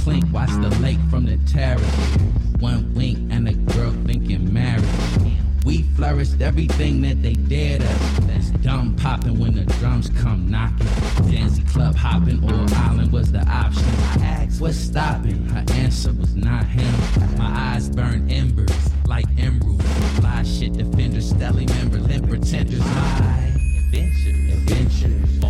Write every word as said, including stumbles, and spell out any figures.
clink, watch the lake from the terrace. One wink and a girl thinking marriage. We flourished everything that they dared us. That's dumb popping when the drums come knocking. Dancy club hopping or island was the option. I asked what's stopping, her answer was not him. My eyes burn embers like emeralds. Fly shit defenders, stelly members and pretenders. My adventures, adventures.